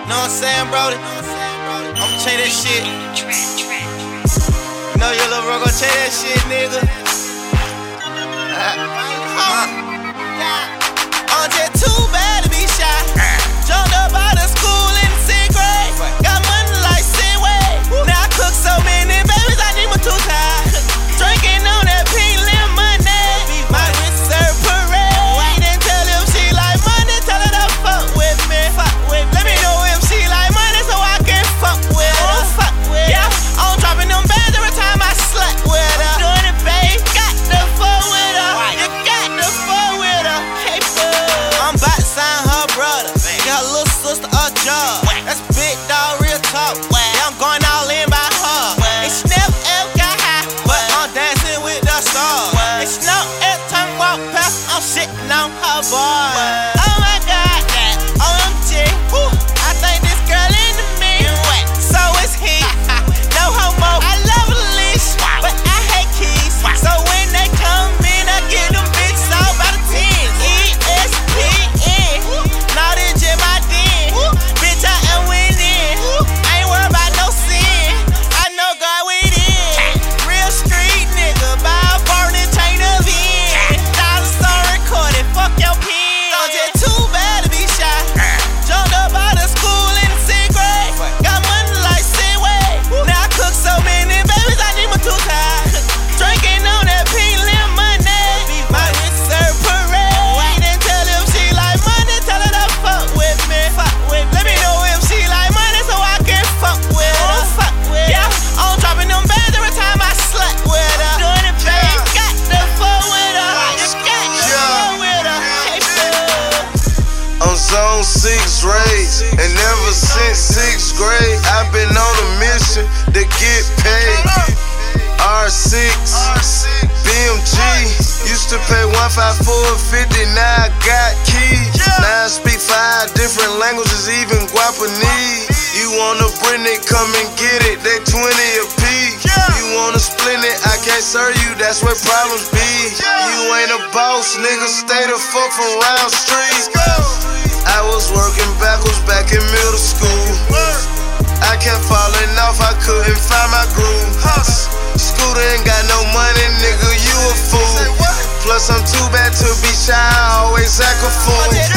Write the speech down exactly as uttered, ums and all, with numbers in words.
Know what I'm saying, Brody? I'ma change that shit. You know your little bro gon' change that shit, nigga. I'm just too bad to be shy. Jumped up out of school in the sixth grade. Got money like Sidway. Now I cook so many babies, I need my two ties. Drinking on that pink lemonade. My wrist serve parade. Wait and tell him she like money. Tell her to fuck with me. Fuck with me. Let me know if she like money so I can fuck with her. Fuck with her. Yeah, I'm dropping them bands every time I slut with her. Doing it, babe. Got to fuck with her. You got to fuck with her. Hey, I'm about to sign her brother. Got a little sister a job. That's big dog, real talk. Yeah, I'm going all in by her. And she never ever got high, but I'm dancing with the stars. And she know every time I walk past, I'm shitting on her boy. Oh my God, that O M G. I think this girl into me. So it's he. No homo. I love a leash, but I hate keys. So when they come in, I get them bitches all by the tens. E S P N. Now this just my den. Bitch, I am winning. I ain't worried about no sin. I know God within. Real street nigga, buy a burning chain of in. Dollar store recorded, fuck your pen. I'm just too bad to be shy. Jumped up out of school in the sixth grade. Got money like Sidway. Now I cook so many babies, I need my two ties. Drinking on that pink lemonade. My wrist serve parade. Wait and tell him she like money. Tell her to fuck with me. Fuck with me. Let me know if she like money so I can fuck with her. Fuck with her. Yeah, I'm dropping them bands every time I slut with her. Doing it, babe. Got to fuck with her. You got to fuck with her. Hey, fool. I'm zone six raised, and ever since sixth grade, I've been on a mission to get paid. R six, B M G, used to pay one fifty-four fifty, now I got keys. Now I speak five different languages, even Guapanese. You wanna bring it, come and get it, they twenty a piece. You wanna split it, I can't serve you, that's where problems be. You ain't a boss, nigga, stay the fuck from round street. I was working backwards back in middle school. I kept falling off, I couldn't find my groove. Scooter ain't got no money, nigga, you a fool. Plus I'm too bad to be shy, I always act a fool.